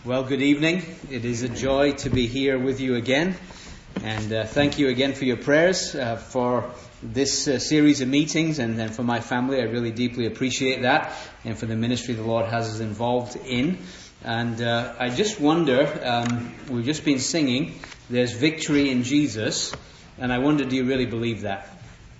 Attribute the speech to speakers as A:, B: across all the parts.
A: Well, good evening. It is a joy to be here with you again. And thank you again for your prayers for this series of meetings, and then for my family. I really deeply appreciate that, and for the ministry the Lord has us involved in. And I just wonder, we've just been singing, "There's victory in Jesus," and I wonder, do you really believe that?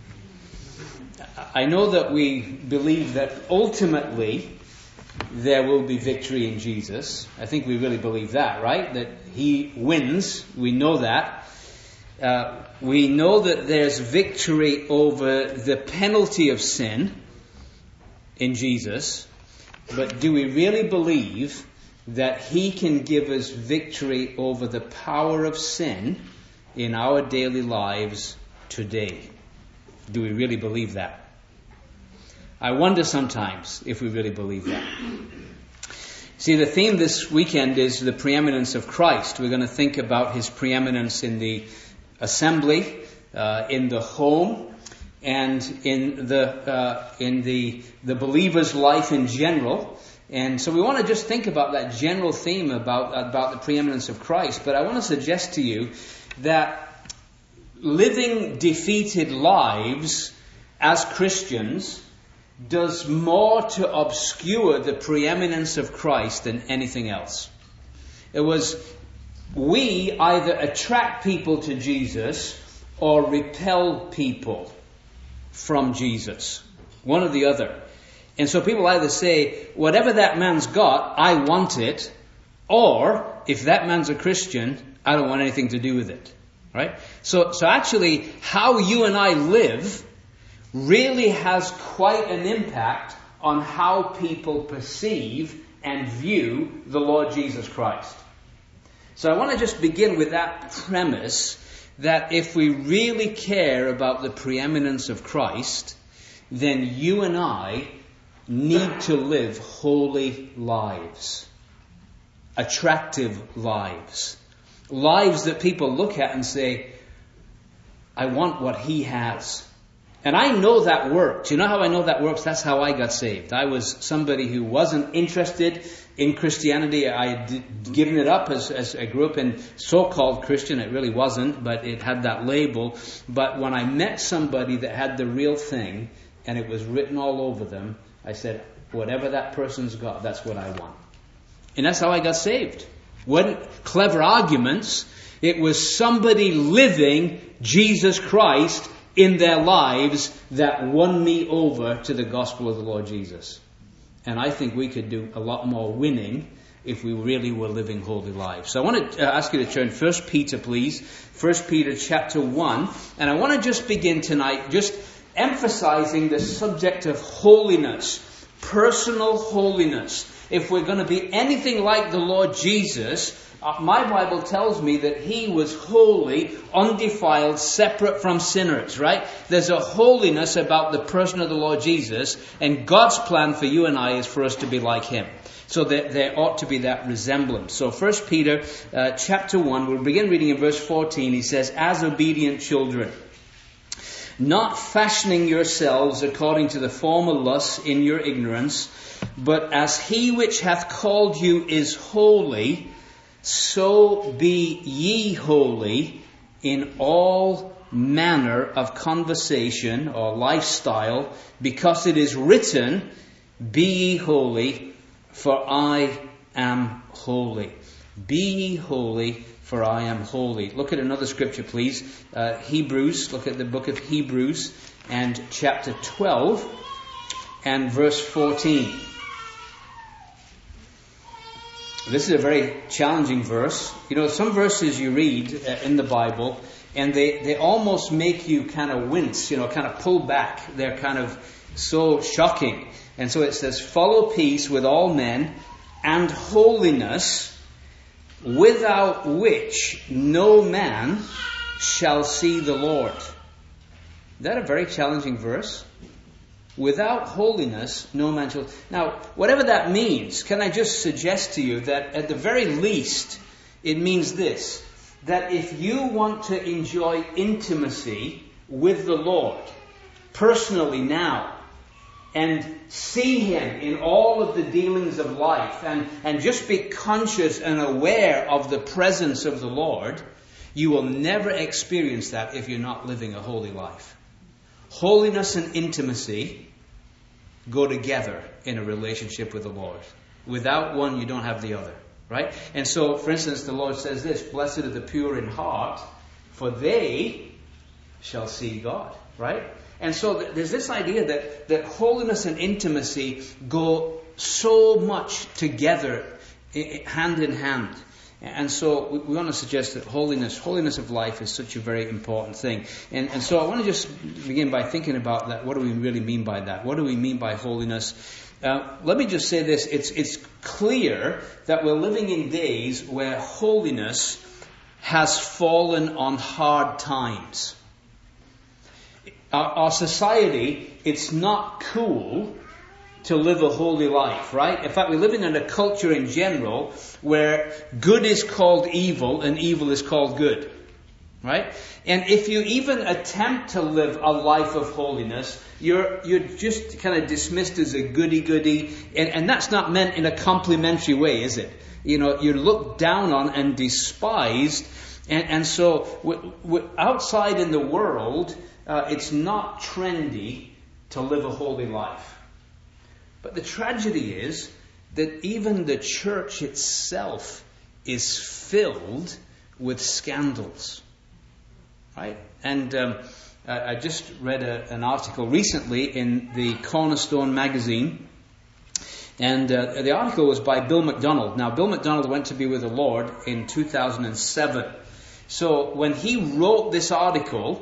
A: I know that we believe that ultimately there will be victory in Jesus. I think we really believe that, right? That He wins. We know that. We know that there's victory over the penalty of sin in Jesus. But do we really believe that He can give us victory over the power of sin in our daily lives today? Do we really believe that? I wonder sometimes if we really believe that. See, the theme this weekend is the preeminence of Christ. We're going to think about His preeminence in the assembly, in the home, and in the believer's life in general. And so we want to just think about that general theme about the preeminence of Christ. But I want to suggest to you that living defeated lives as Christians does more to obscure the preeminence of Christ than anything else. We either attract people to Jesus or repel people from Jesus. One or the other. And so people either say, whatever that man's got, I want it. Or, if that man's a Christian, I don't want anything to do with it. Right? So actually, how you and I live really has quite an impact on how people perceive and view the Lord Jesus Christ. So I want to just begin with that premise, that if we really care about the preeminence of Christ, then you and I need to live holy lives, attractive lives, lives that people look at and say, I want what he has. And I know that works. You know how I know that works? That's how I got saved. I was somebody who wasn't interested in Christianity. I had given it up as I grew up in so-called Christian. It really wasn't, but it had that label. But when I met somebody that had the real thing, and it was written all over them, I said, whatever that person's got, that's what I want. And that's how I got saved. Wasn't clever arguments. It was somebody living Jesus Christ in their lives that won me over to the gospel of the Lord Jesus. And I think we could do a lot more winning if we really were living holy lives. So I want to ask you to turn 1 Peter, please. 1 Peter chapter 1. And I want to just begin tonight just emphasizing the subject of holiness, personal holiness. If we're going to be anything like the Lord Jesus, my Bible tells me that He was holy, undefiled, separate from sinners, right? There's a holiness about the person of the Lord Jesus, and God's plan for you and I is for us to be like Him. So that there ought to be that resemblance. So 1 Peter chapter 1, we'll begin reading in verse 14. He says, as obedient children, not fashioning yourselves according to the former lusts in your ignorance, but as He which hath called you is holy, so be ye holy in all manner of conversation or lifestyle, because it is written, be ye holy, for I am holy. Be ye holy, for I am holy. Look at another scripture, please. Hebrews, look at the book of Hebrews and chapter 12 and verse 14. This is a very challenging verse. You know, some verses you read in the Bible, and they almost make you kind of wince, kind of pull back. They're kind of so shocking. And so it says, follow peace with all men and holiness, without which no man shall see the Lord. Is that a very challenging verse? Without holiness, no man shall... Now, whatever that means, can I just suggest to you that at the very least, it means this, that if you want to enjoy intimacy with the Lord, personally now, and see Him in all of the dealings of life and just be conscious and aware of the presence of the Lord, you will never experience that if you're not living a holy life. Holiness and intimacy go together in a relationship with the Lord. Without one, you don't have the other. Right? And so, for instance, the Lord says this, "Blessed are the pure in heart, for they shall see God." Right? And so there's this idea that holiness and intimacy go so much together, hand in hand. And so we want to suggest that holiness of life is such a very important thing. And so I want to just begin by thinking about that. What do we really mean by that? What do we mean by holiness? Let me just say this. It's clear that we're living in days where holiness has fallen on hard times. Our society, it's not cool to live a holy life, right? In fact, we're living in a culture in general where good is called evil and evil is called good, right? And if you even attempt to live a life of holiness, you're just kind of dismissed as a goody-goody, and that's not meant in a complimentary way, is it? You know, you're looked down on and despised, and so outside in the world, it's not trendy to live a holy life. But the tragedy is that even the church itself is filled with scandals, right? And I just read an article recently in the Cornerstone magazine, and the article was by Bill MacDonald. Now, Bill MacDonald went to be with the Lord in 2007. So when he wrote this article,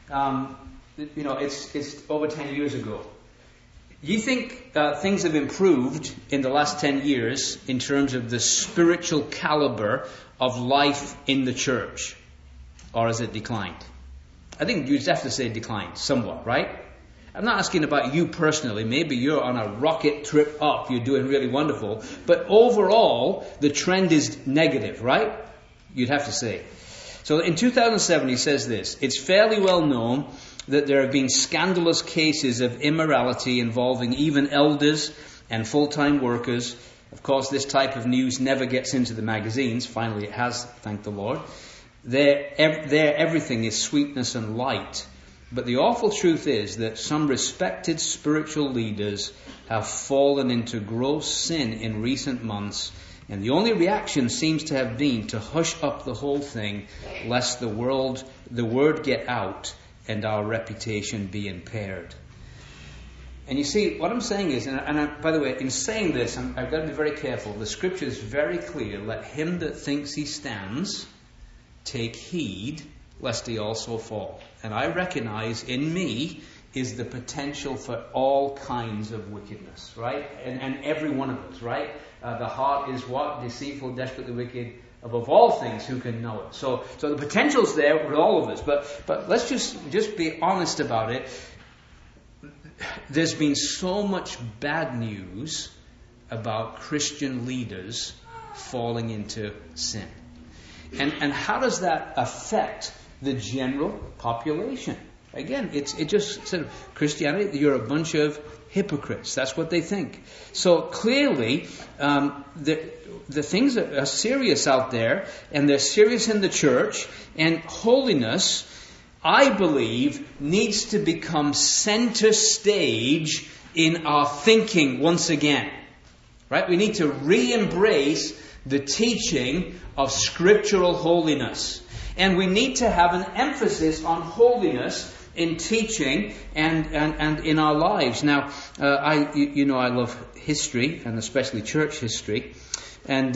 A: it's over 10 years ago. You think things have improved in the last 10 years in terms of the spiritual caliber of life in the church? Or has it declined? I think you'd have to say declined somewhat, right? I'm not asking about you personally. Maybe you're on a rocket trip up. You're doing really wonderful. But overall, the trend is negative, right? You'd have to say. So in 2007, he says this: "It's fairly well known that there have been scandalous cases of immorality involving even elders and full-time workers. Of course, this type of news never gets into the magazines. Finally, it has, thank the Lord. There, everything is sweetness and light. But the awful truth is that some respected spiritual leaders have fallen into gross sin in recent months, and the only reaction seems to have been to hush up the whole thing, lest the word get out and our reputation be impaired." And you see, what I'm saying is, by the way, in saying this, I've got to be very careful. The scripture is very clear. "Let him that thinks he stands take heed, lest he also fall." And I recognize in me is the potential for all kinds of wickedness, right? And every one of us, right? The heart is what? Deceitful, desperately wicked. Above all things, who can know it? So the potential's there with all of us. But let's just be honest about it. There's been so much bad news about Christian leaders falling into sin. And how does that affect the general population? Again, it just said, Christianity, you're a bunch of hypocrites. That's what they think. So clearly, the things are serious out there, and they're serious in the church, and holiness, I believe, needs to become center stage in our thinking once again. Right? We need to re-embrace the teaching of scriptural holiness. And we need to have an emphasis on holiness in teaching and in our lives. Now, I love history, and especially church history. And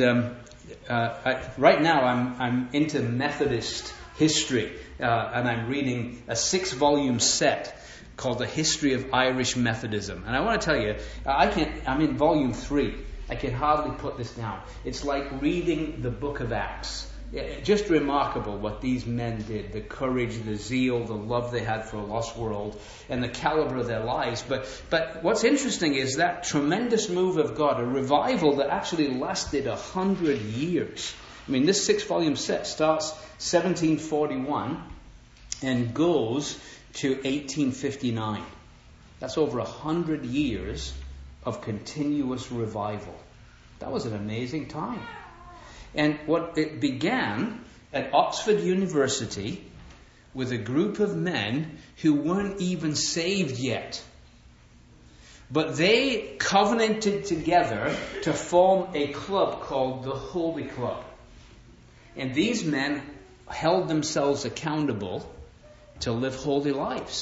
A: right now I'm into Methodist history, and I'm reading a 6-volume set called The History of Irish Methodism. And I want to tell you, I'm in volume 3. I can hardly put this down. It's like reading the book of Acts. Just remarkable what these men did. The courage, the zeal, the love they had for a lost world, and the caliber of their lives. But what's interesting is that tremendous move of God, a revival that actually lasted 100 years. I mean, this 6-volume set starts 1741 and goes to 1859. That's over 100 years of continuous revival. That was an amazing time. And what it began at Oxford University with a group of men who weren't even saved yet. But they covenanted together to form a club called the Holy Club. And these men held themselves accountable to live holy lives.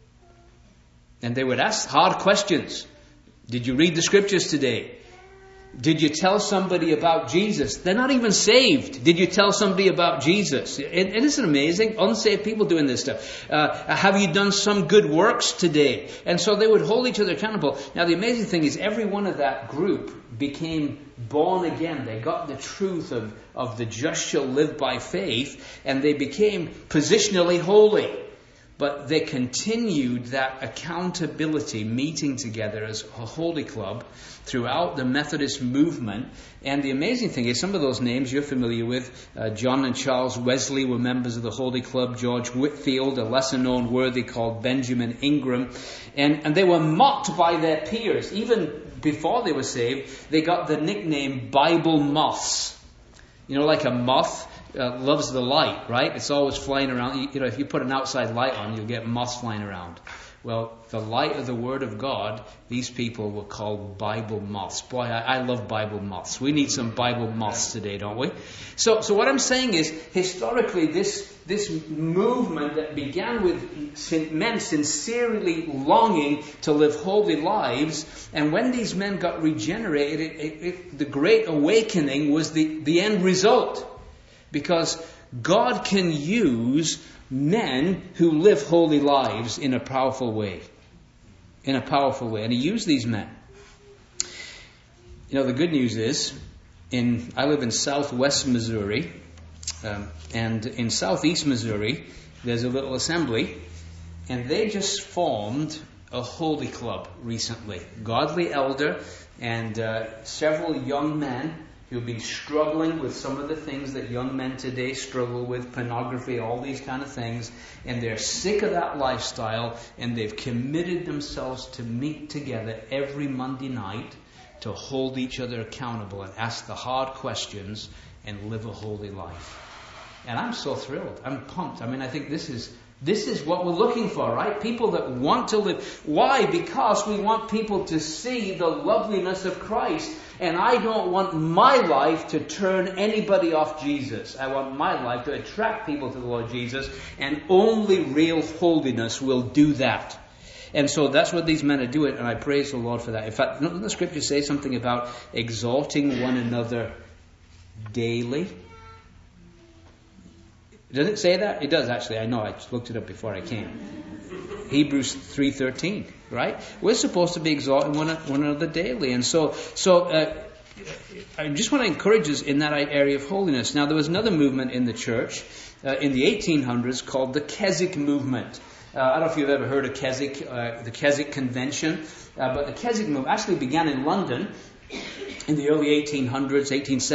A: And they would ask hard questions. Did you read the scriptures today? Did you tell somebody about Jesus? They're not even saved. Did you tell somebody about Jesus? And isn't it amazing? Unsaved people doing this stuff. Have you done some good works today? And so they would hold each other accountable. Now the amazing thing is every one of that group became born again. They got the truth of the just shall live by faith, and they became positionally holy. But they continued that accountability, meeting together as a holy club throughout the Methodist movement. And the amazing thing is, some of those names you're familiar with. John and Charles Wesley were members of the Holy Club. George Whitefield, a lesser-known worthy called Benjamin Ingram. And they were mocked by their peers. Even before they were saved, they got the nickname Bible moths. You know, like a moth loves the light, right? It's always flying around. You know, if you put an outside light on, you'll get moths flying around. Well, the light of the Word of God, these people were called Bible moths. Boy, I love Bible moths. We need some Bible moths today, don't we? So what I'm saying is, historically, this movement that began with men sincerely longing to live holy lives, and when these men got regenerated, the Great Awakening was the end result. Because God can use men who live holy lives in a powerful way. In a powerful way. And He used these men. You know, the good news is, I live in southwest Missouri, and in southeast Missouri, there's a little assembly, and they just formed a holy club recently. Godly elder and several young men who've been struggling with some of the things that young men today struggle with, pornography, all these kind of things, and they're sick of that lifestyle, and they've committed themselves to meet together every Monday night to hold each other accountable and ask the hard questions and live a holy life. And I'm so thrilled. I'm pumped. I mean, I think this is what we're looking for, right? People that want to live. Why? Because we want people to see the loveliness of Christ. And I don't want my life to turn anybody off Jesus. I want my life to attract people to the Lord Jesus. And only real holiness will do that. And so that's what these men are doing. And I praise the Lord for that. In fact, doesn't the scripture say something about exhorting one another daily? Does it say that? It does, actually. I know. I looked it up before I came. Hebrews 3:13, right? We're supposed to be exalting one another daily. And so I just want to encourage us in that area of holiness. Now, there was another movement in the church in the 1800s called the Keswick movement. I don't know if you've ever heard of Keswick, the Keswick Convention, but the Keswick movement actually began in London in the early 1800s,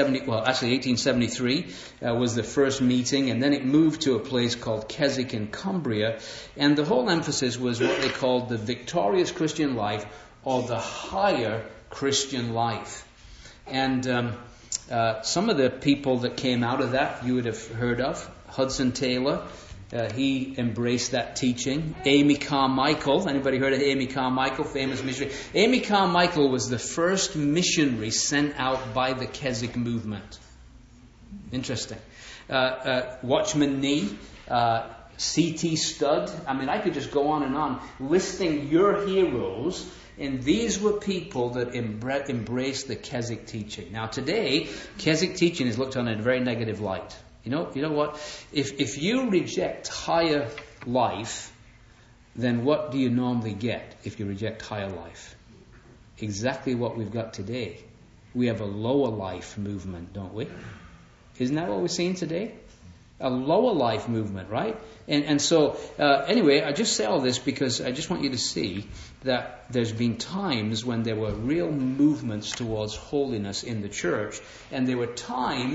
A: 1873 was the first meeting, and then it moved to a place called Keswick in Cumbria, and the whole emphasis was what they called the victorious Christian life, or the higher Christian life. And some of the people that came out of that you would have heard of. Hudson Taylor, he embraced that teaching. Amy Carmichael, anybody heard of Amy Carmichael, famous missionary? Amy Carmichael was the first missionary sent out by the Keswick movement. Interesting. Watchman Nee, C.T. Studd. I mean, I could just go on and on listing your heroes. And these were people that embraced the Keswick teaching. Now today, Keswick teaching is looked on in a very negative light. You know what? If you reject higher life, then what do you normally get if you reject higher life? Exactly what we've got today. We have a lower life movement, don't we? Isn't that what we're seeing today? A lower life movement, right? And so, anyway, I just say all this because I just want you to see that there's been times when there were real movements towards holiness in the church, and there were times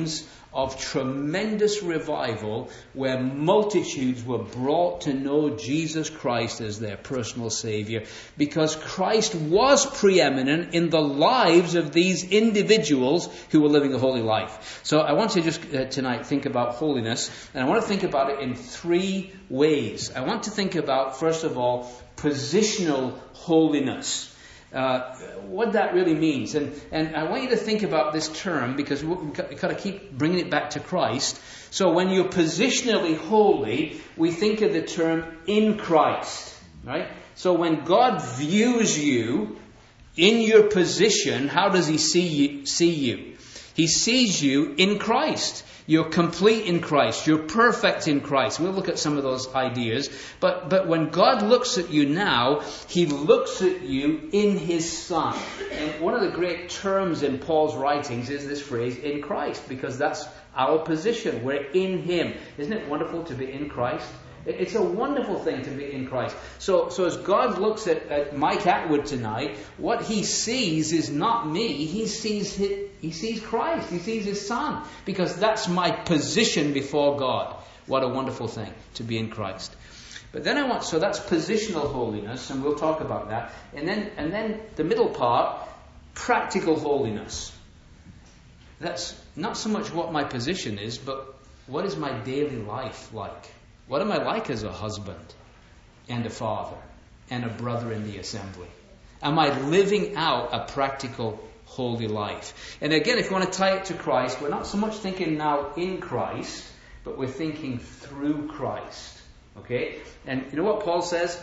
A: of tremendous revival where multitudes were brought to know Jesus Christ as their personal Savior, because Christ was preeminent in the lives of these individuals who were living a holy life. So I want to just tonight think about holiness, and I want to think about it in three ways. I want to think about, first of all, positional holiness. What that really means. And I want you to think about this term, because we've got to keep bringing it back to Christ. So when you're positionally holy, we think of the term in Christ. Right? So when God views you in your position, how does He see you? He sees you in Christ. You're complete in Christ. You're perfect in Christ. We'll look at some of those ideas. But when God looks at you now, He looks at you in His Son. And one of the great terms in Paul's writings is this phrase, in Christ, because that's our position. We're in Him. Isn't it wonderful to be in Christ? It's a wonderful thing to be in Christ. So as God looks at Mike Atwood tonight, what He sees is not me. He sees Christ. He sees His Son. Because that's my position before God. What a wonderful thing to be in Christ. But then so that's positional holiness, and we'll talk about that. And then the middle part, practical holiness. That's not so much what my position is, but what is my daily life like? What am I like as a husband and a father and a brother in the assembly? Am I living out a practical, holy life? And again, if you want to tie it to Christ, we're not so much thinking now in Christ, but we're thinking through Christ. Okay? And you know what Paul says?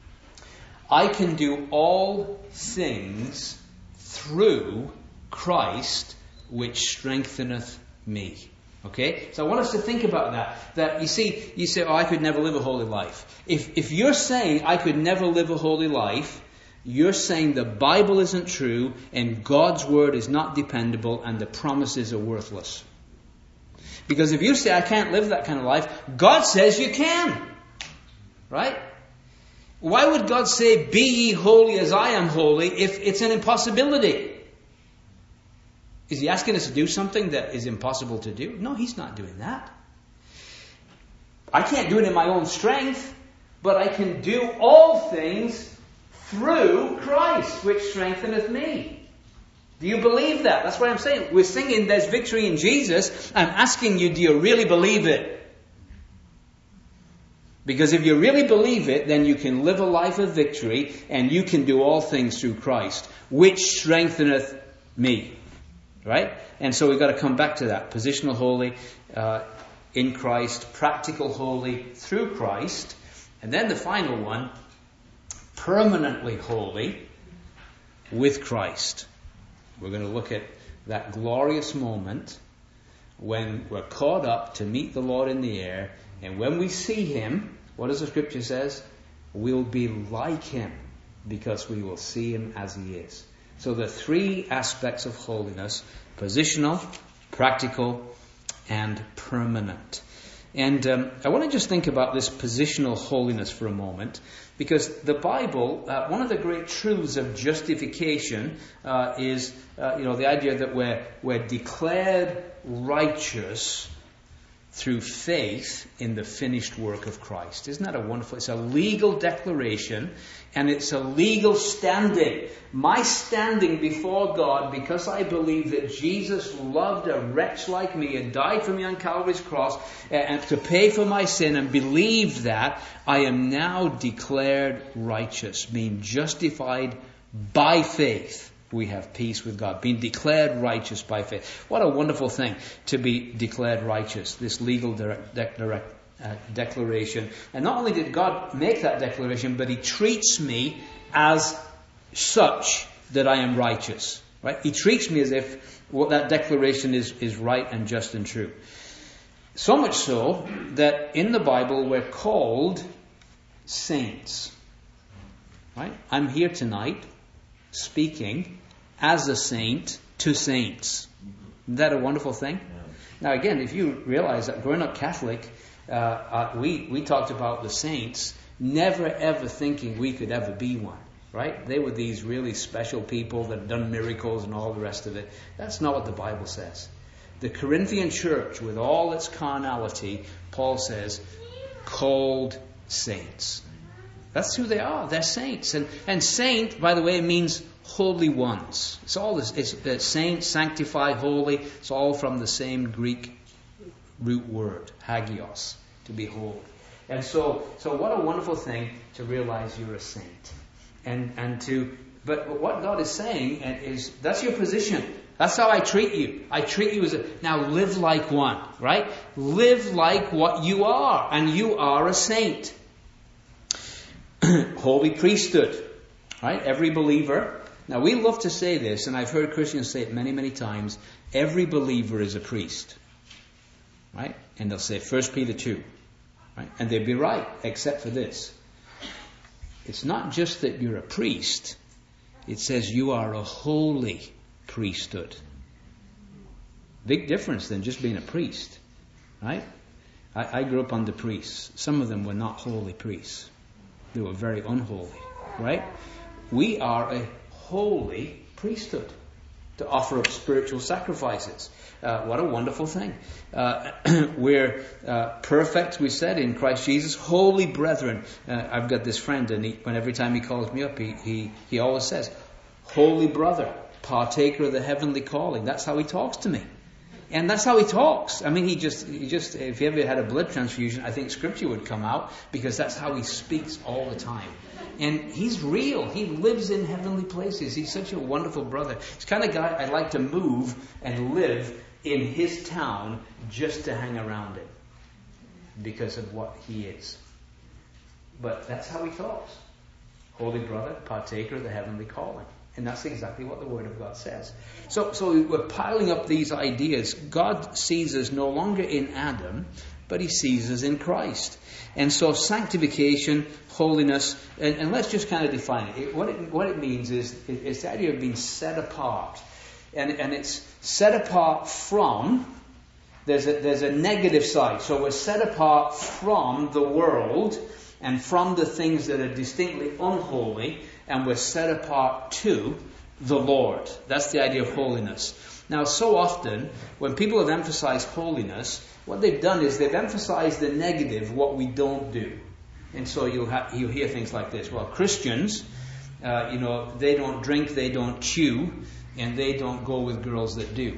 A: I can do all things through Christ, which strengtheneth me. Okay? So I want us to think about that. That you say, I could never live a holy life. If you're saying I could never live a holy life, you're saying the Bible isn't true and God's word is not dependable and the promises are worthless. Because if you say I can't live that kind of life, God says you can. Right? Why would God say, be ye holy as I am holy, if it's an impossibility? Is He asking us to do something that is impossible to do? No, He's not doing that. I can't do it in my own strength, but I can do all things through Christ, which strengtheneth me. Do you believe that? That's what I'm saying. We're singing there's victory in Jesus. I'm asking you, do you really believe it? Because if you really believe it, then you can live a life of victory and you can do all things through Christ, which strengtheneth me. Right? And so we've got to come back to that. Positional holy in Christ, practical holy through Christ. And then the final one, permanently holy with Christ. We're going to look at that glorious moment when we're caught up to meet the Lord in the air. And when we see Him, what does the Scripture says? We'll be like Him because we will see Him as He is. So the three aspects of holiness: positional, practical, and permanent. And I want to just think about this positional holiness for a moment, because the Bible, one of the great truths of justification is the idea that we're declared righteous through faith in the finished work of Christ. Isn't that a wonderful? It's a legal declaration and it's a legal standing. My standing before God, because I believe that Jesus loved a wretch like me and died for me on Calvary's cross and to pay for my sin, and believe that, I am now declared righteous, being justified by faith. We have peace with God, being declared righteous by faith. What a wonderful thing to be declared righteous, this legal declaration. And not only did God make that declaration, but He treats me as such that I am righteous. Right? He treats me as if what that declaration is right and just and true. So much so that in the Bible we're called saints. Right? I'm here tonight speaking as a saint to saints. Isn't that a wonderful thing? Yeah. Now again, if you realize that growing up Catholic, we talked about the saints, never ever thinking we could ever be one. Right? They were these really special people that had done miracles and all the rest of it. That's not what the Bible says. The Corinthian church, with all its carnality, Paul says, called saints. That's who they are. They're saints. And saint, by the way, means holy ones. It's all this. It's saint, sanctify, holy. It's all from the same Greek root word, hagios, to be holy. And so what a wonderful thing to realize you're a saint. But what God is saying is, that's your position. That's how I treat you. I treat you now live like one, right? Live like what you are. And you are a saint. Holy priesthood, right? Every believer. Now we love to say this, and I've heard Christians say it many, many times. Every believer is a priest, right? And they'll say 1 Peter 2, right? And they'd be right, except for this. It's not just that you're a priest. It says you are a holy priesthood. Big difference than just being a priest, right? I grew up under priests. Some of them were not holy priests. They were very unholy, right? We are a holy priesthood to offer up spiritual sacrifices. What a wonderful thing. We're perfect, we said, in Christ Jesus. Holy brethren. I've got this friend, and every time he calls me up, he always says, holy brother, partaker of the heavenly calling. That's how he talks to me. And that's how he talks. I mean, he just, if he ever had a blood transfusion, I think Scripture would come out, because that's how he speaks all the time. And he's real. He lives in heavenly places. He's such a wonderful brother. He's the kind of guy I'd like to move and live in his town just to hang around him, because of what he is. But that's how he talks. Holy brother, partaker of the heavenly calling. And that's exactly what the Word of God says. So we're piling up these ideas. God sees us no longer in Adam, but He sees us in Christ. And so sanctification, holiness, and let's just kind of define it. What it means is it's the idea of being set apart. And it's set apart from, there's a negative side. So we're set apart from the world and from the things that are distinctly unholy, and we're set apart to the Lord. That's the idea of holiness. Now, so often, when people have emphasized holiness, what they've done is they've emphasized the negative, what we don't do. And so you'll hear things like this. Well, Christians, they don't drink, they don't chew, and they don't go with girls that do.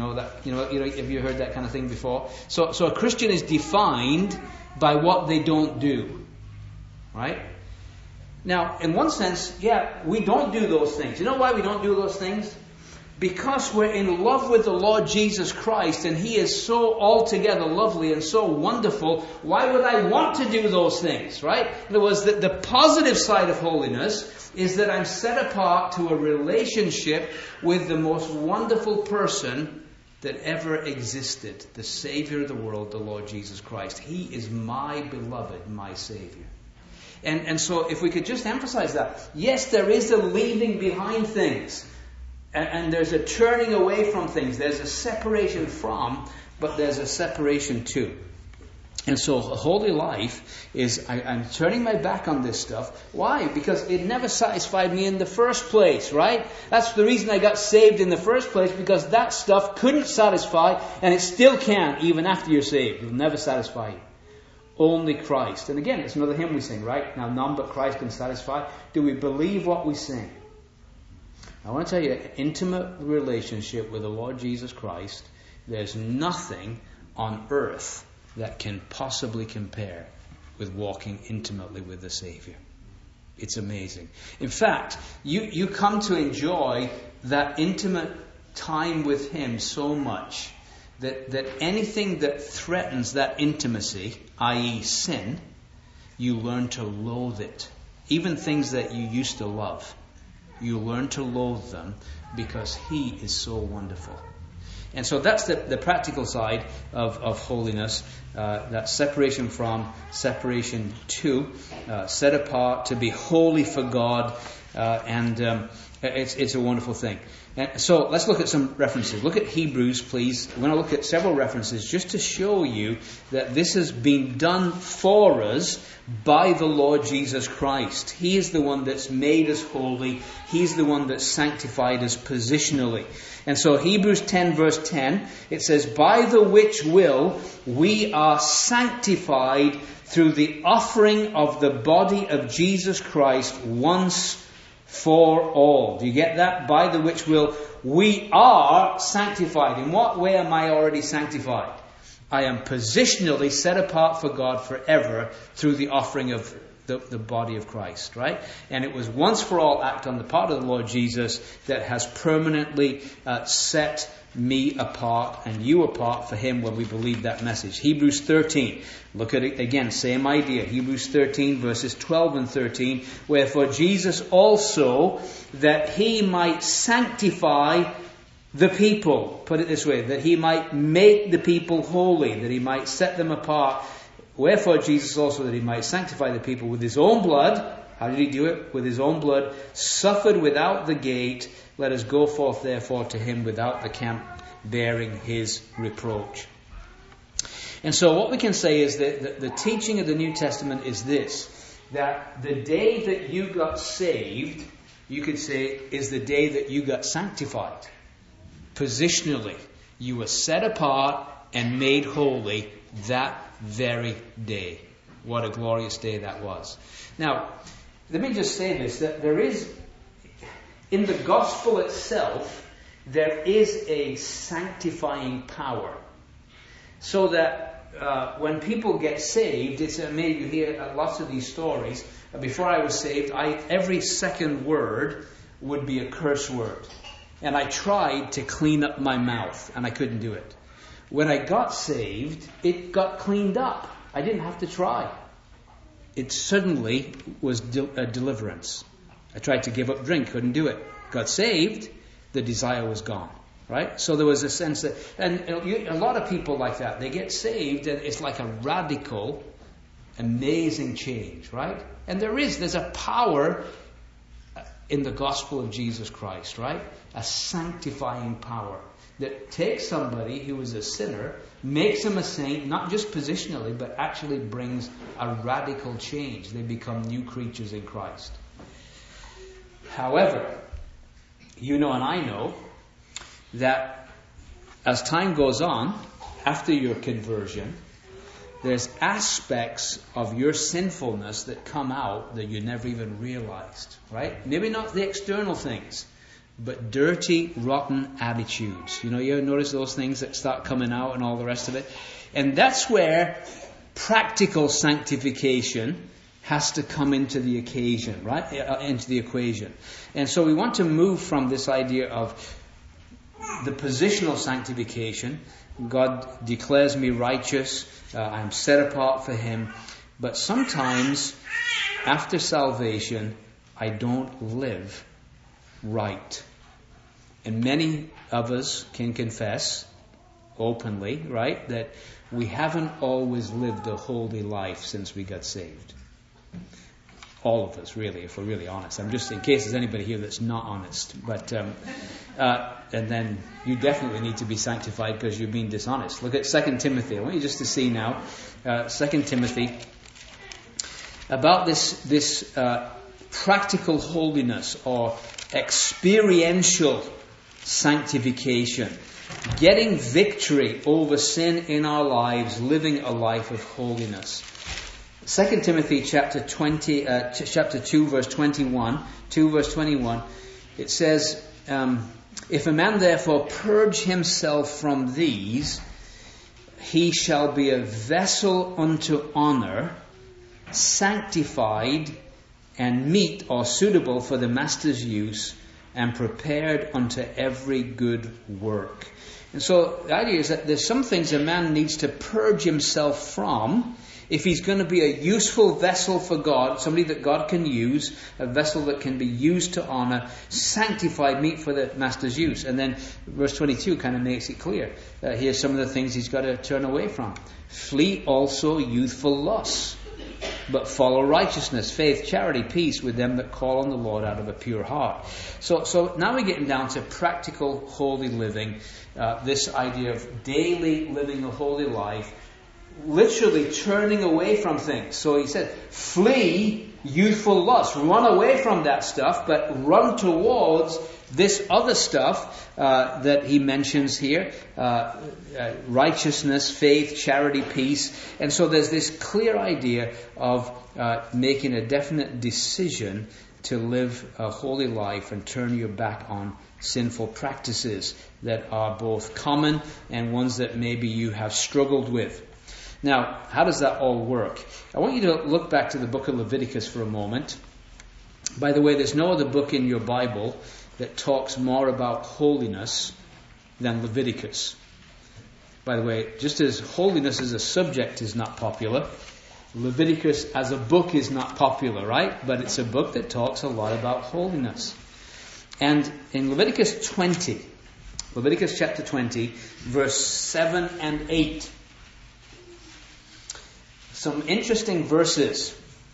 A: Have you heard that kind of thing before? So a Christian is defined by what they don't do, right? Now, in one sense, we don't do those things. You know why we don't do those things? Because we're in love with the Lord Jesus Christ, and He is so altogether lovely and so wonderful. Why would I want to do those things, right? In other words, the positive side of holiness is that I'm set apart to a relationship with the most wonderful person that ever existed, the Savior of the world, the Lord Jesus Christ. He is my beloved, my Savior. And so if we could just emphasize that, yes, there is a leaving behind things. And there's a turning away from things. There's a separation from, but there's a separation to. And so a holy life is, I'm turning my back on this stuff. Why? Because it never satisfied me in the first place, right? That's the reason I got saved in the first place, because that stuff couldn't satisfy, and it still can't even after you're saved. It'll never satisfy you. Only Christ. And again, it's another hymn we sing, right? Now none but Christ can satisfy. Do we believe what we sing? I want to tell you, an intimate relationship with the Lord Jesus Christ, there's nothing on earth that can possibly compare with walking intimately with the Savior. It's amazing. In fact, you come to enjoy that intimate time with Him so much that anything that threatens that intimacy, i.e. sin, you learn to loathe it. Even things that you used to love, you learn to loathe them because He is so wonderful. And so that's the practical side of holiness. That separation from, separation to, set apart to be holy for God. And It's a wonderful thing. And so let's look at some references. Look at Hebrews, please. We're going to look at several references just to show you that this has been done for us by the Lord Jesus Christ. He is the one that's made us holy. He's the one that's sanctified us positionally. And so Hebrews 10 verse 10, it says, by the which will we are sanctified through the offering of the body of Jesus Christ once for all. Do you get that? By the which will we are sanctified. In what way am I already sanctified? I am positionally set apart for God forever through the offering of the body of Christ, right? And it was once for all act on the part of the Lord Jesus that has permanently set me apart and you apart for Him when we believe that message. Hebrews 13. Look at it again, same idea. Hebrews 13 verses 12 and 13. Wherefore Jesus also, that He might sanctify the people. Put it this way, that He might make the people holy, that He might set them apart. Wherefore Jesus also, that He might sanctify the people with His own blood. How did He do it? With His own blood. Suffered without the gate. Let us go forth therefore to Him without the camp, bearing His reproach. And so what we can say is that the teaching of the New Testament is this, that the day that you got saved, you could say, is the day that you got sanctified. Positionally, you were set apart and made holy that very day. What a glorious day that was. Now, let me just say this, that there is, in the gospel itself, there is a sanctifying power. So that when people get saved, it's amazing, you hear lots of these stories. Before I was saved, every second word would be a curse word. And I tried to clean up my mouth, and I couldn't do it. When I got saved, it got cleaned up. I didn't have to try. It suddenly was a deliverance. I tried to give up drink, couldn't do it. Got saved, the desire was gone. Right? So there was a sense that, and a lot of people like that, they get saved and it's like a radical, amazing change, right? And there's a power in the gospel of Jesus Christ, right? A sanctifying power that takes somebody who is a sinner, makes them a saint, not just positionally, but actually brings a radical change. They become new creatures in Christ. However, you know and I know that as time goes on, after your conversion, there's aspects of your sinfulness that come out that you never even realized, right? Maybe not the external things, but dirty, rotten attitudes. You ever notice those things that start coming out and all the rest of it? And that's where practical sanctification has to come into the occasion, right? Into the equation. And so we want to move from this idea of the positional sanctification. God declares me righteous. I'm set apart for Him. But sometimes, after salvation, I don't live right. And many of us can confess openly, right, that we haven't always lived a holy life since we got saved. All of us, really, if we're really honest. I'm just in case there's anybody here that's not honest. But and then you definitely need to be sanctified because you're being dishonest. Look at 2 Timothy. I want you just to see now, 2 Timothy, about this practical holiness or experiential sanctification. Getting victory over sin in our lives, living a life of holiness. 2 Timothy chapter 2 verse 21, it says, if a man therefore purge himself from these, he shall be a vessel unto honor, sanctified and meet or suitable for the master's use, and prepared unto every good work. And so the idea is that there's some things a man needs to purge himself from if he's going to be a useful vessel for God, somebody that God can use, a vessel that can be used to honor, sanctified, meet for the master's use. And then verse 22 kind of makes it clear. Here's some of the things he's got to turn away from. Flee also youthful lusts, but follow righteousness, faith, charity, peace with them that call on the Lord out of a pure heart. So now we're getting down to practical holy living, this idea of daily living a holy life, literally turning away from things. So he said, flee youthful lust. Run away from that stuff, but run towards this other stuff that he mentions here. Righteousness, faith, charity, peace. And so there's this clear idea of making a definite decision to live a holy life and turn your back on sinful practices that are both common and ones that maybe you have struggled with. Now, how does that all work? I want you to look back to the book of Leviticus for a moment. By the way, there's no other book in your Bible that talks more about holiness than Leviticus. By the way, just as holiness as a subject is not popular, Leviticus as a book is not popular, right? But it's a book that talks a lot about holiness. And in Leviticus 20, Leviticus chapter 20, verse 7 and 8, some interesting verses.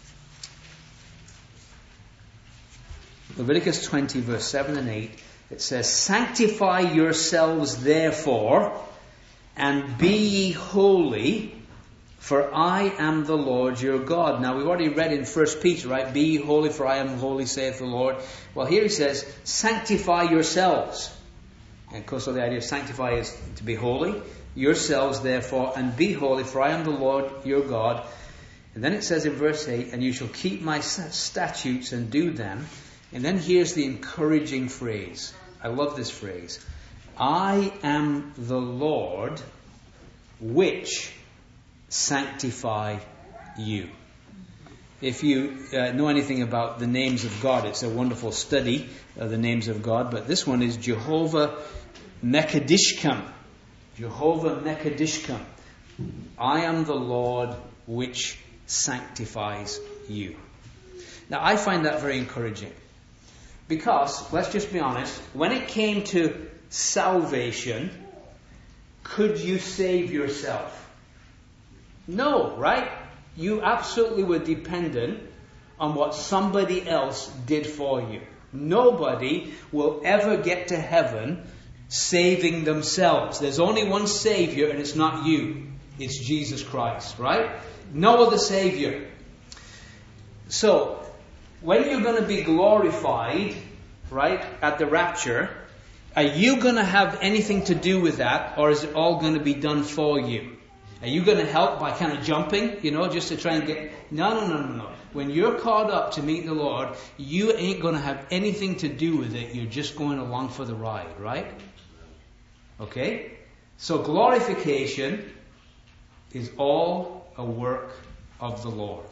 A: Leviticus 20, verse 7 and 8, it says, "Sanctify yourselves therefore, and be ye holy, for I am the Lord your God." Now we've already read in 1 Peter, right? "Be ye holy, for I am holy, saith the Lord." Well, here he says, sanctify yourselves. And of course, the idea of sanctify is to be holy. Yourselves therefore, and be holy, for I am the Lord your God. And then it says in verse 8, "And you shall keep my statutes and do them." And then here's the encouraging phrase. I love this phrase. "I am the Lord which sanctify you." If you know anything about the names of God, it's a wonderful study of the names of God. But this one is Jehovah Mekadishkam. Jehovah Mekadishkam. "I am the Lord which sanctifies you." Now I find that very encouraging. Because, let's just be honest, when it came to salvation, could you save yourself? No, right? You absolutely were dependent on what somebody else did for you. Nobody will ever get to heaven saving themselves. There's only one Savior, and it's not you. It's Jesus Christ, right? No other Savior. So, when you're going to be glorified, right, at the rapture, are you going to have anything to do with that, or is it all going to be done for you? Are you going to help by kind of jumping, just to try and get... No. When you're caught up to meet the Lord, you ain't going to have anything to do with it. You're just going along for the ride, right? Okay? So glorification is all a work of the Lord.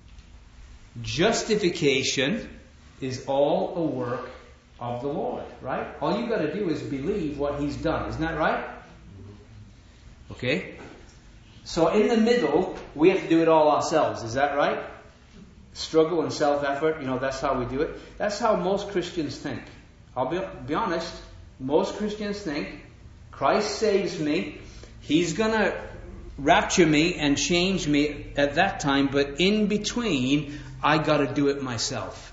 A: Justification is all a work of the Lord, right? All you got to do is believe what He's done. Isn't that right? Okay? So in the middle, we have to do it all ourselves. Is that right? Struggle and self-effort, that's how we do it. That's how most Christians think. I'll be honest. Most Christians think, Christ saves me. He's going to rapture me and change me at that time. But in between, I got to do it myself.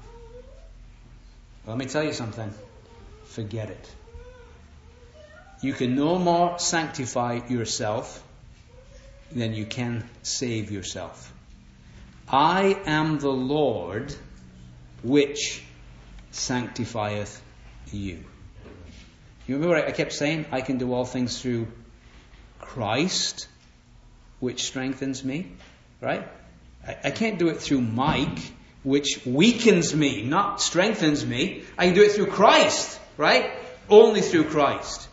A: Let me tell you something. Forget it. You can no more sanctify yourself than you can save yourself. I am the Lord which sanctifieth you. You remember what I kept saying? I can do all things through Christ which strengthens me. Right? I can't do it through Mike, which weakens me, not strengthens me. I can do it through Christ, right? Only through Christ.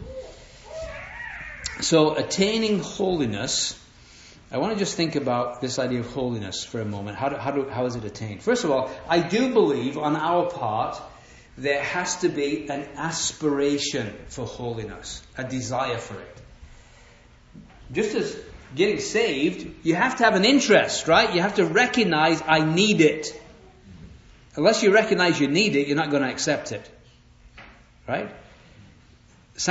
A: So, attaining holiness, I want to just think about this idea of holiness for a moment. How is it attained? First of all, I do believe on our part there has to be an aspiration for holiness, a desire for it. Just as getting saved, you have to have an interest, right? You have to recognize, I need it. Unless you recognize you need it, you're not going to accept it. Right?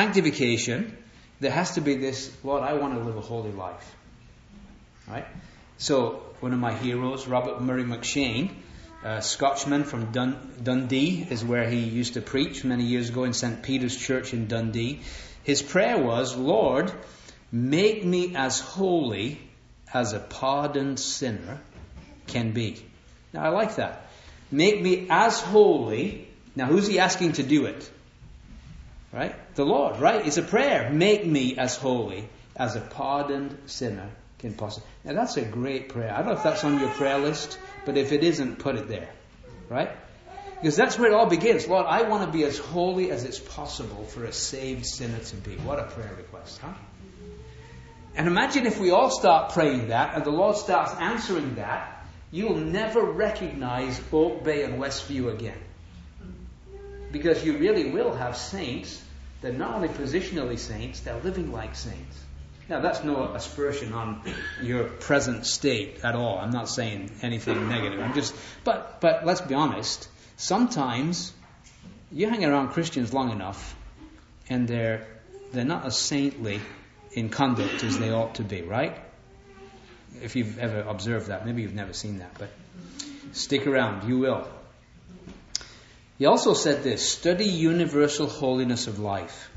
A: Sanctification, there has to be this, Lord, I want to live a holy life. Right? So, one of my heroes, Robert Murray McCheyne, a Scotchman from Dundee, is where he used to preach many years ago in St. Peter's Church in Dundee. His prayer was, Lord, make me as holy as a pardoned sinner can be. Now, I like that. Make me as holy. Now, who's he asking to do it? Right? The Lord, right? It's a prayer. Make me as holy as a pardoned sinner can possibly. Now, that's a great prayer. I don't know if that's on your prayer list, but if it isn't, put it there. Right? Because that's where it all begins. Lord, I want to be as holy as it's possible for a saved sinner to be. What a prayer request, huh? And imagine if we all start praying that and the Lord starts answering that, you'll never recognize Oak Bay and Westview again. Because you really will have saints that are not only positionally saints, they're living like saints. Now, that's no aspersion on your present state at all. I'm not saying anything negative. But let's be honest. Sometimes you hang around Christians long enough, and they're not as saintly in conduct as they ought to be, right? If you've ever observed that, maybe you've never seen that, but stick around, you will. He also said this: study universal holiness of life.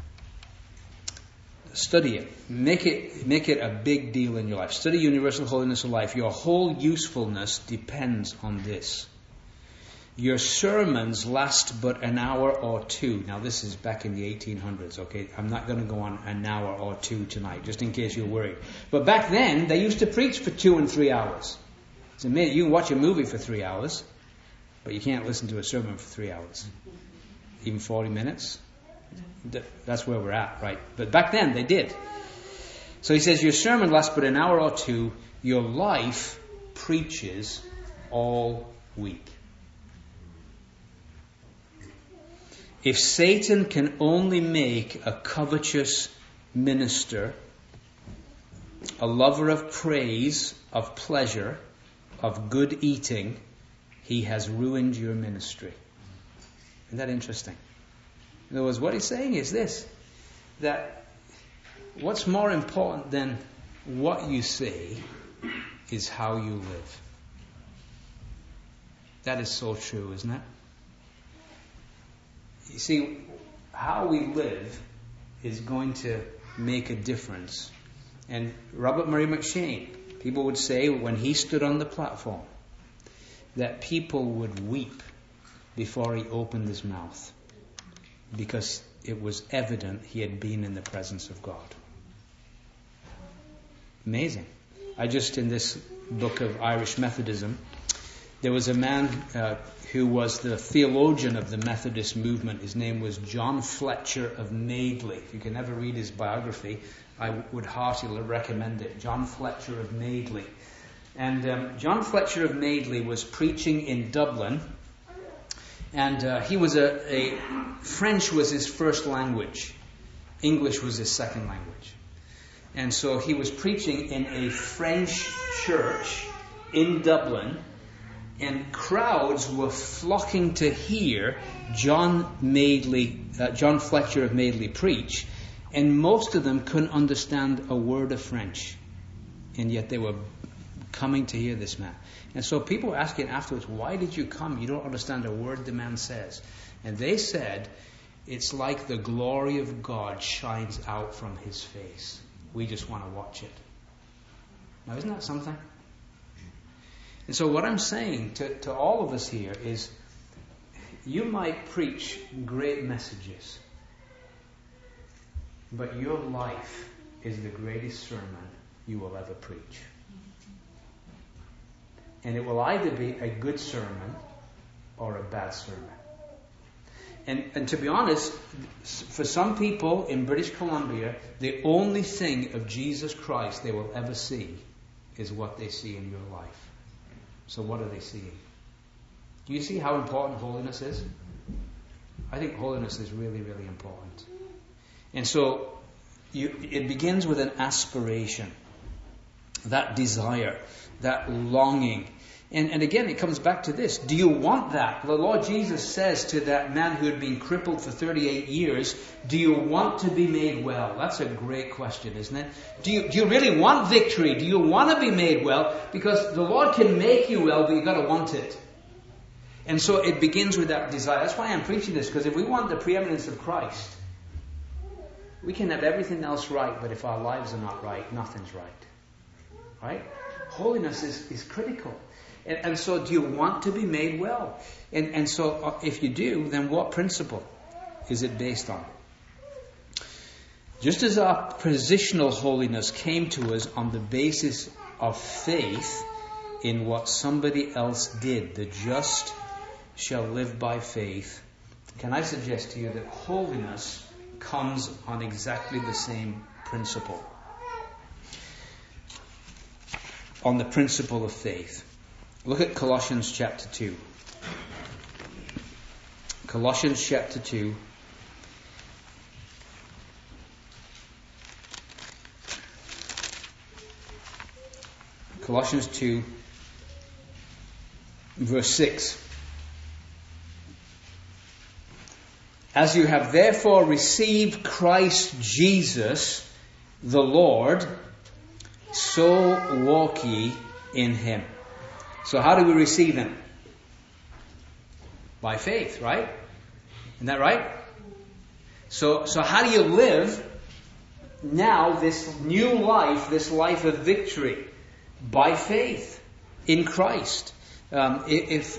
A: Study it. Make it a big deal in your life. Study universal holiness of life. Your whole usefulness depends on this. Your sermons last but an hour or two. Now, this is back in the 1800s, okay? I'm not going to go on an hour or two tonight, just in case you're worried. But back then, they used to preach for 2 and 3 hours. It's amazing. You can watch a movie for 3 hours, but you can't listen to a sermon for 3 hours. Even 40 minutes. That's where we're at, right? But back then, they did. So he says, your sermon lasts but an hour or two. Your life preaches all week. If Satan can only make a covetous minister, a lover of praise, of pleasure, of good eating, he has ruined your ministry. Isn't that interesting? In other words, what he's saying is this, that what's more important than what you say is how you live. That is so true, isn't it? You see, how we live is going to make a difference. And Robert Murray McCheyne, people would say when he stood on the platform, that people would weep before he opened his mouth, because it was evident he had been in the presence of God. Amazing. In this book of Irish Methodism, there was a man who was the theologian of the Methodist movement. His name was John Fletcher of Madeley. If you can ever read his biography, I would heartily recommend it. John Fletcher of Madeley. And John Fletcher of Madeley was preaching in Dublin, and he was French was his first language. English was his second language. And so he was preaching in a French church in Dublin, and crowds were flocking to hear John Fletcher of Madeley preach, and most of them couldn't understand a word of French, and yet they were coming to hear this man. And so people were asking afterwards, why did you come? You don't understand a word the man says. And they said, it's like the glory of God shines out from his face. We just want to watch it. Now, isn't that something? And so what I'm saying to all of us here is, you might preach great messages, but your life is the greatest sermon you will ever preach. And it will either be a good sermon or a bad sermon. And to be honest, for some people in British Columbia, the only thing of Jesus Christ they will ever see is what they see in your life. So what are they seeing? Do you see how important holiness is? I think holiness is really, really important. And so it begins with an aspiration, that desire, that longing. And again, it comes back to this. Do you want that? The Lord Jesus says to that man who had been crippled for 38 years, do you want to be made well? That's a great question, isn't it? Do you really want victory? Do you want to be made well? Because the Lord can make you well, but you've got to want it. And so it begins with that desire. That's why I'm preaching this, because if we want the preeminence of Christ, we can have everything else right, but if our lives are not right, nothing's right. Right? Holiness is critical. And so do you want to be made well? And so if you do, then what principle is it based on? Just as our positional holiness came to us on the basis of faith in what somebody else did, the just shall live by faith, can I suggest to you that holiness comes on exactly the same principle? On the principle of faith. Look at Colossians chapter 2. Colossians chapter 2. Colossians 2, verse 6. As you have therefore received Christ Jesus, the Lord, so walk ye in him. So how do we receive him? By faith, right? Isn't that right? So how do you live now this new life, this life of victory? By faith in Christ. Hebrews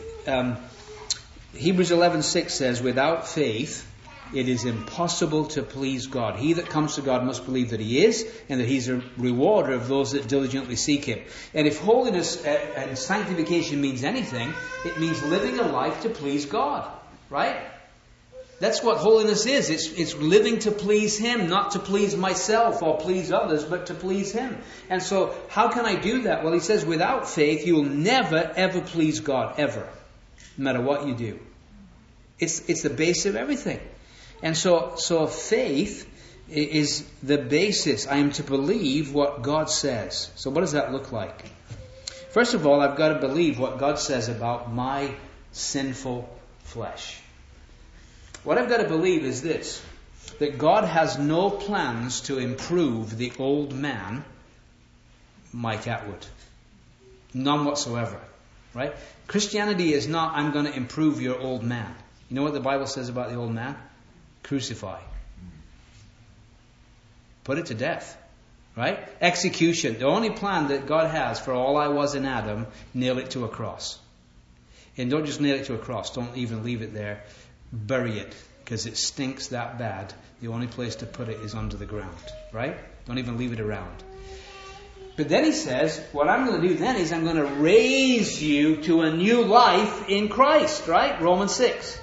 A: 11:6 says, without faith it is impossible to please God. He that comes to God must believe that he is, and that he's a rewarder of those that diligently seek him. And if holiness and sanctification means anything, it means living a life to please God. Right? That's what holiness is. It's living to please him, not to please myself or please others, but to please him. And so, how can I do that? Well, he says, without faith, you will never, ever please God, ever. No matter what you do. It's the base of everything. And so faith is the basis. I am to believe what God says. So what does that look like? First of all, I've got to believe what God says about my sinful flesh. What I've got to believe is this, that God has no plans to improve the old man, Mike Atwood. None whatsoever. Right? Christianity is not, I'm going to improve your old man. You know what the Bible says about the old man? Crucify. Put it to death. Right? Execution. The only plan that God has for all I was in Adam, nail it to a cross. And don't just nail it to a cross. Don't even leave it there. Bury it. Because it stinks that bad. The only place to put it is under the ground. Right? Don't even leave it around. But then he says, what I'm going to do then is I'm going to raise you to a new life in Christ. Right? Romans 6.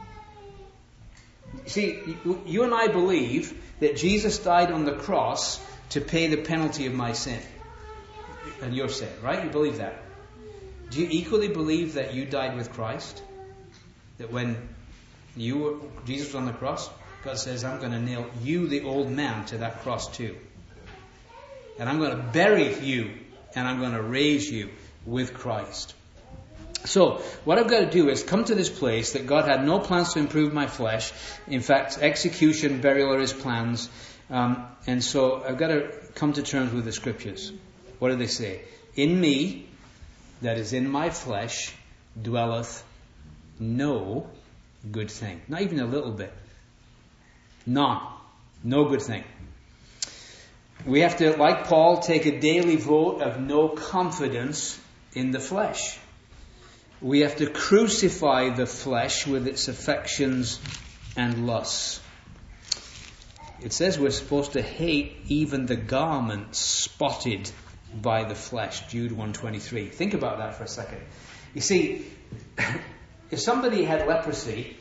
A: See, you and I believe that Jesus died on the cross to pay the penalty of my sin and your sin, right? You believe that. Do you equally believe that you died with Christ? That when Jesus was on the cross, God says, I'm going to nail you, the old man, to that cross too. And I'm going to bury you and I'm going to raise you with Christ. So, what I've got to do is come to this place that God had no plans to improve my flesh. In fact, execution, burial are his plans. And so I've got to come to terms with the scriptures. What do they say? In me, that is in my flesh, dwelleth no good thing. Not even a little bit. None. No good thing. We have to, like Paul, take a daily vote of no confidence in the flesh. We have to crucify the flesh with its affections and lusts. It says we're supposed to hate even the garment spotted by the flesh. Jude 1:23. Think about that for a second. You see, if somebody had leprosy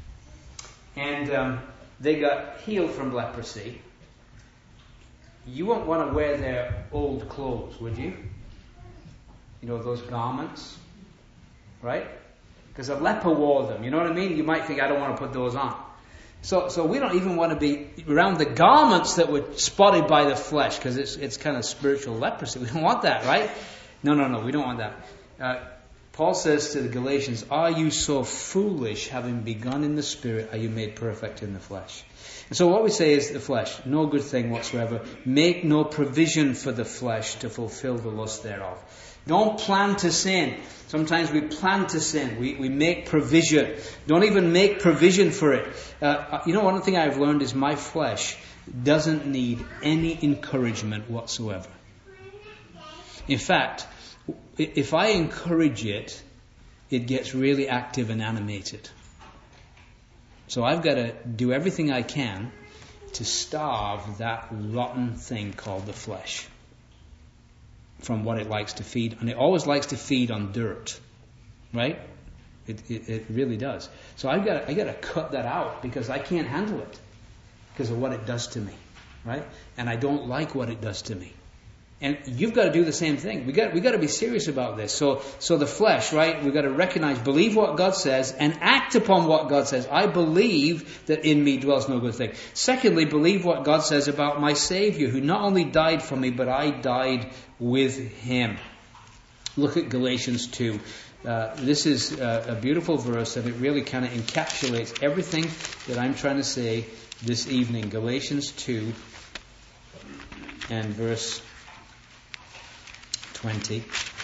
A: and they got healed from leprosy, you won't want to wear their old clothes, would you? You know, those garments. Right? Because a leper wore them. You know what I mean? You might think, I don't want to put those on. So we don't even want to be around the garments that were spotted by the flesh, because it's kind of spiritual leprosy. We don't want that, right? No, we don't want that. Paul says to the Galatians, are you so foolish, having begun in the Spirit, are you made perfect in the flesh? And so what we say is the flesh, no good thing whatsoever. Make no provision for the flesh to fulfill the lust thereof. Don't plan to sin. Sometimes we plan to sin. We make provision. Don't even make provision for it. One thing I've learned is my flesh doesn't need any encouragement whatsoever. In fact, if I encourage it, it gets really active and animated. So I've got to do everything I can to starve that rotten thing called the flesh from what it likes to feed. And it always likes to feed on dirt, right? It really does. So I got to cut that out because I can't handle it because of what it does to me, right? And I don't like what it does to me. And you've got to do the same thing. We got to be serious about this. So the flesh, right? We've got to recognize, believe what God says, and act upon what God says. I believe that in me dwells no good thing. Secondly, believe what God says about my Savior, who not only died for me, but I died with Him. Look at Galatians 2. This is a beautiful verse, and it really kind of encapsulates everything that I'm trying to say this evening. Galatians 2 and verse 20.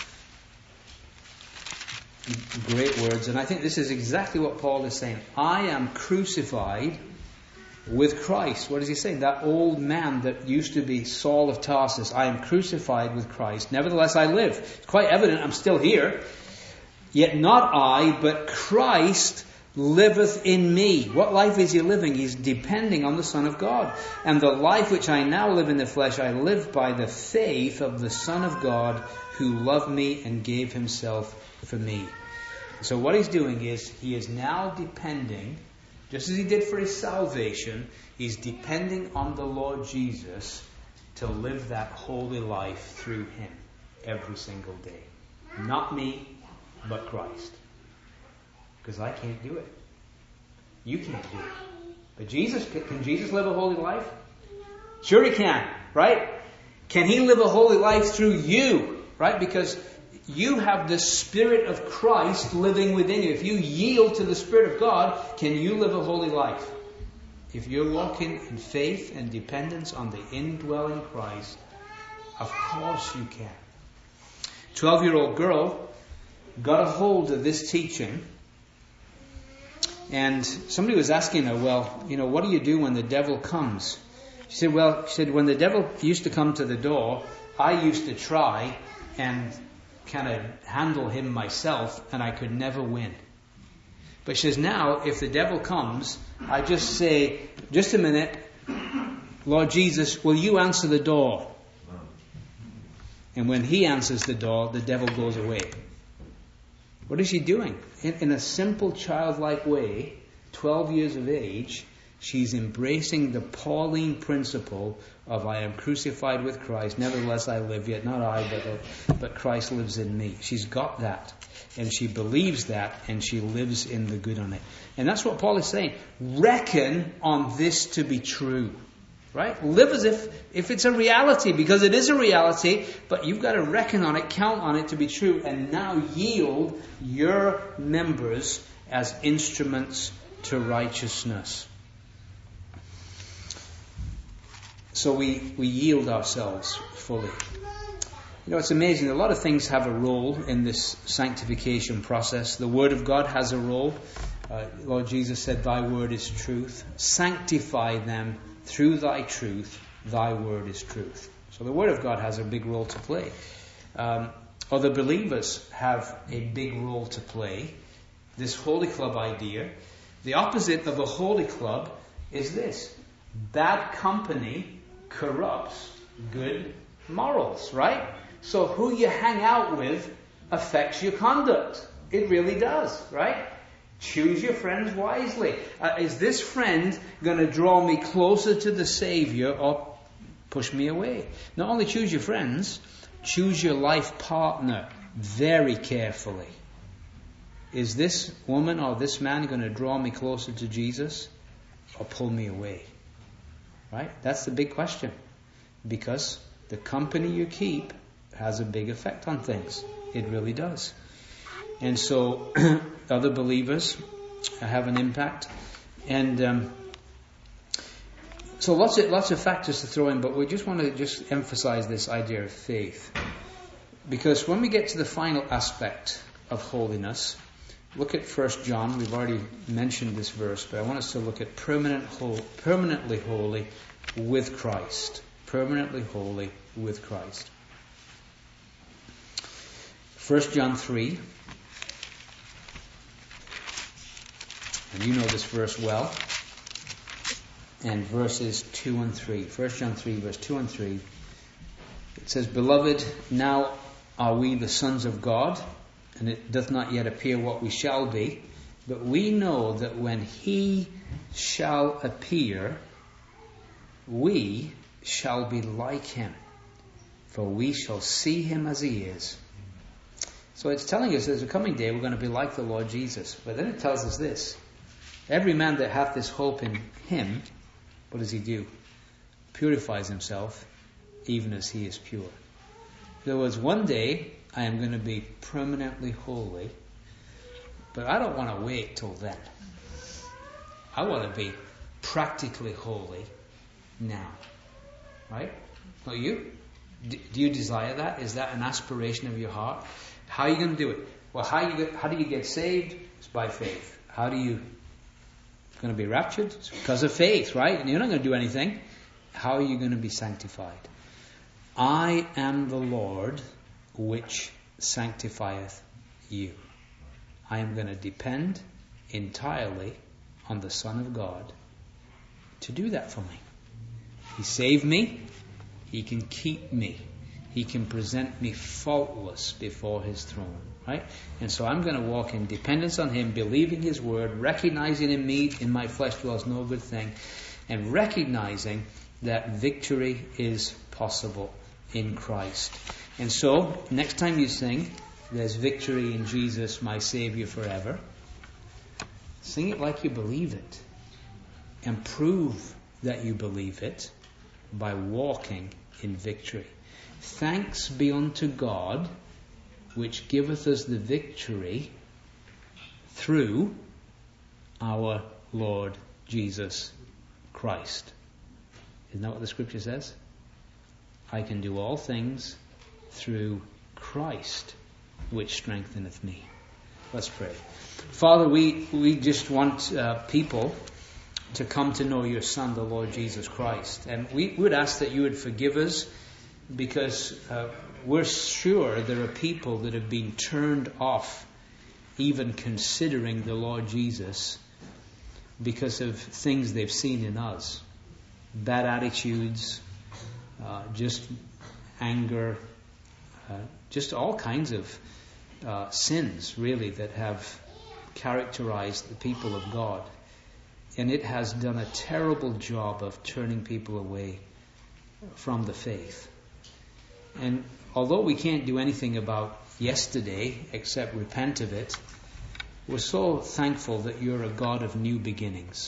A: Great words. And I think this is exactly what Paul is saying. I am crucified with Christ. What is he saying? That old man that used to be Saul of Tarsus. I am crucified with Christ. Nevertheless I live. It's quite evident I'm still here. Yet not I, but Christ liveth in me. What life is he living? He's depending on the Son of God. And the life which I now live in the flesh, I live by the faith of the Son of God, who loved me and gave himself for me. So what he's doing is, he is now depending, just as he did for his salvation, he's depending on the Lord Jesus to live that holy life through him every single day. Not me, but Christ. Because I can't do it. You can't do it. But can Jesus live a holy life? Sure he can, right? Can he live a holy life through you, right? Because you have the Spirit of Christ living within you. If you yield to the Spirit of God, can you live a holy life? If you're walking in faith and dependence on the indwelling Christ, of course you can. 12-year-old girl got a hold of this teaching. And somebody was asking her, what do you do when the devil comes? She said, when the devil used to come to the door, I used to try and kind of handle him myself, and I could never win. But she says, now, if the devil comes, I just say, just a minute, Lord Jesus, will you answer the door? And when he answers the door, the devil goes away. What is she doing? In a simple childlike way, 12 years of age, she's embracing the Pauline principle of I am crucified with Christ, nevertheless I live, yet not I, but Christ lives in me. She's got that, and she believes that, and she lives in the good on it. And that's what Paul is saying. Reckon on this to be true. Right? Live as if it's a reality, because it is a reality, but you've got to reckon on it, count on it to be true, and now yield your members as instruments to righteousness. So we yield ourselves fully. It's amazing. A lot of things have a role in this sanctification process. The Word of God has a role. Lord Jesus said, thy word is truth. Sanctify them through thy truth, thy word is truth. So the Word of God has a big role to play. Other believers have a big role to play. This Holy Club idea, the opposite of a Holy Club is this. Bad company corrupts good morals, right? So who you hang out with affects your conduct. It really does, right? Choose your friends wisely. Is this friend going to draw me closer to the Savior or push me away? Not only choose your friends, choose your life partner very carefully. Is this woman or this man going to draw me closer to Jesus or pull me away? Right? That's the big question. Because the company you keep has a big effect on things. It really does. And so other believers have an impact. And so lots of factors to throw in, but we just want to just emphasize this idea of faith. Because when we get to the final aspect of holiness, look at 1 John. We've already mentioned this verse, but I want us to look at permanently holy with Christ. Permanently holy with Christ. 1 John 3. And you know this verse well. And verses 2 and 3. 1 John 3, verse 2 and 3. It says, Beloved, now are we the sons of God, and it doth not yet appear what we shall be, but we know that when He shall appear, we shall be like Him, for we shall see Him as He is. So it's telling us there's a coming day we're going to be like the Lord Jesus. But then it tells us this. Every man that hath this hope in Him, what does he do? Purifies himself, even as He is pure. In other words, one day I am going to be permanently holy, but I don't want to wait till then. I want to be practically holy now. Right? Not you? Do you desire that? Is that an aspiration of your heart? How are you going to do it? Well, how do you get saved? It's by faith. How do you going to be raptured? It's because of faith, right? And you're not going to do anything. How are you going to be sanctified? I am the Lord which sanctifieth you. I am going to depend entirely on the Son of God to do that for me. He saved me. He can keep me. He can present me faultless before His throne. Right? And so I'm going to walk in dependence on Him, believing His word, recognizing in me, in my flesh dwells no good thing, and recognizing that victory is possible in Christ. And so, next time you sing, there's victory in Jesus, my Savior forever, sing it like you believe it. And prove that you believe it by walking in victory. Thanks be unto God, which giveth us the victory through our Lord Jesus Christ. Isn't that what the scripture says? I can do all things through Christ, which strengtheneth me. Let's pray. Father, we just want people to come to know your Son, the Lord Jesus Christ. And we would ask that you would forgive us, because we're sure there are people that have been turned off even considering the Lord Jesus because of things they've seen in us. Bad attitudes, just anger, just all kinds of sins, really, that have characterized the people of God. And it has done a terrible job of turning people away from the faith. And although we can't do anything about yesterday except repent of it, we're so thankful that you're a God of new beginnings,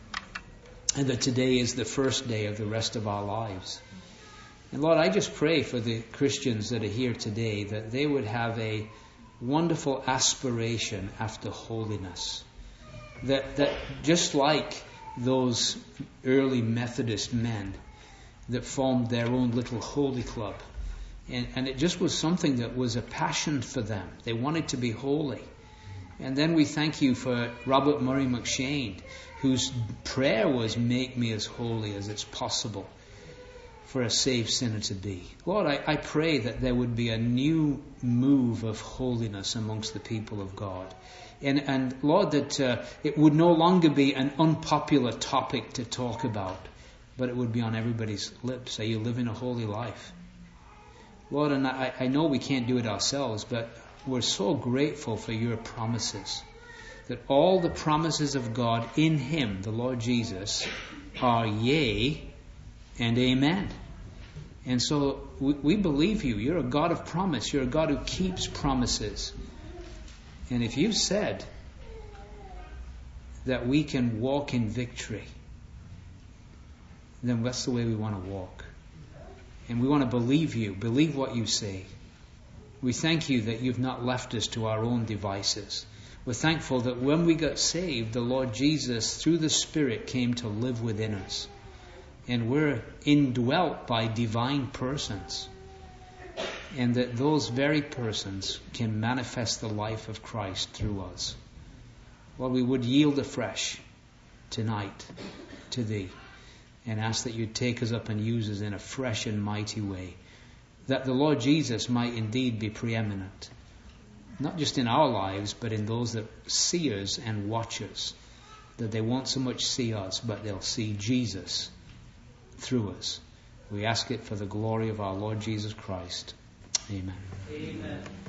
A: and that today is the first day of the rest of our lives. And Lord, I just pray for the Christians that are here today, that they would have a wonderful aspiration after holiness. That just like those early Methodist men that formed their own little holy club, and it just was something that was a passion for them. They wanted to be holy. And then we thank you for Robert Murray McShane, whose prayer was, make me as holy as it's possible for a saved sinner to be. Lord, I pray that there would be a new move of holiness amongst the people of God. And Lord, that it would no longer be an unpopular topic to talk about, but it would be on everybody's lips. Are you living a holy life? Lord, and I know we can't do it ourselves, but we're so grateful for your promises, that all the promises of God in Him, the Lord Jesus, are yea and amen. And so we believe you. You're a God of promise. You're a God who keeps promises. And if you said that we can walk in victory, then that's the way we want to walk. And we want to believe you, believe what you say. We thank you that you've not left us to our own devices. We're thankful that when we got saved, the Lord Jesus, through the Spirit, came to live within us. And we're indwelt by divine persons. And that those very persons can manifest the life of Christ through us. Lord, we would yield afresh tonight to Thee and ask that You'd take us up and use us in a fresh and mighty way. That the Lord Jesus might indeed be preeminent. Not just in our lives, but in those that see us and watch us. That they won't so much see us, but they'll see Jesus through us. We ask it for the glory of our Lord Jesus Christ. Amen.
B: Amen.